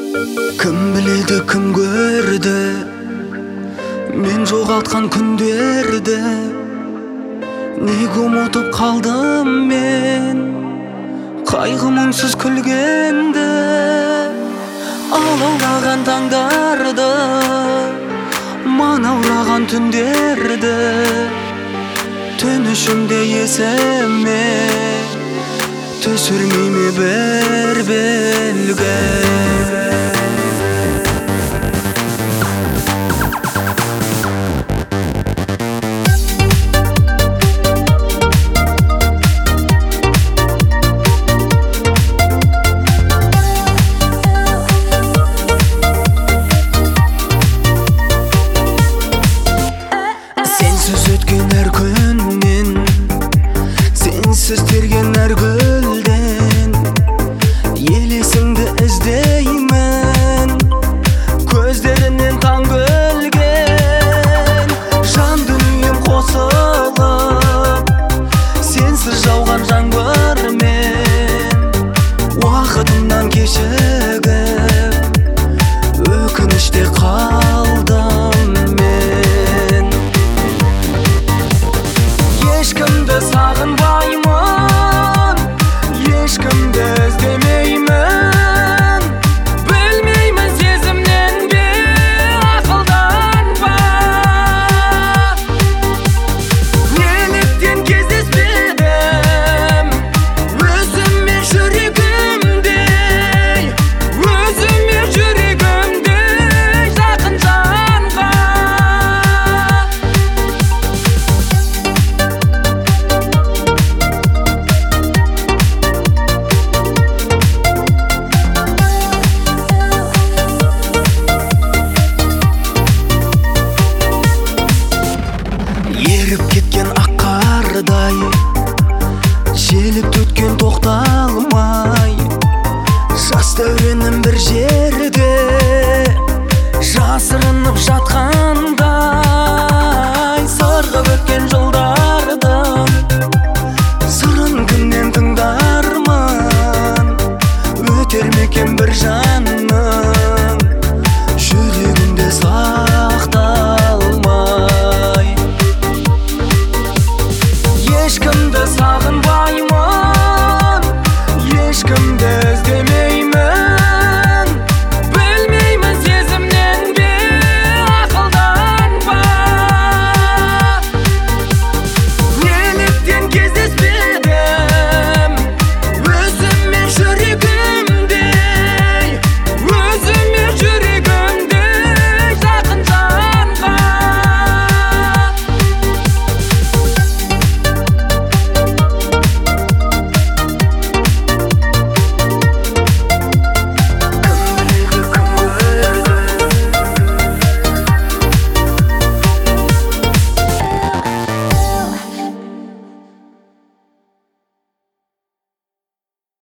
Кім біледі, кім көрді мен жоғалтқан күндерді? Неге ұмытып қалдым мен қайғы мұңсыз күлгенді? Алаулаған таңдарды, манаураған түндерді, түн ішінде есіме түсірмей ме бір белгі? Сенсіз өткен әр күннен, сенсіз терген әр гүлден елесіңді іздеймін, көздерінен таң бөлген. Жан дүнием қосылып, сенсіз жауған жаңбырмен уақытымнан кешігіп өкініште қалдым мен. Ешкімді сағынбаймын, ешкімді іздемеймін, білмеймін сезімнен бе, ақылдан ба? Неліктен кездеспедім өзіме жүрегімдей, өзіме жүрегімдей жақын жанға? Еріп кеткен ақ қардай, желік өткен тоқталмай, жас дәуренім бір жерде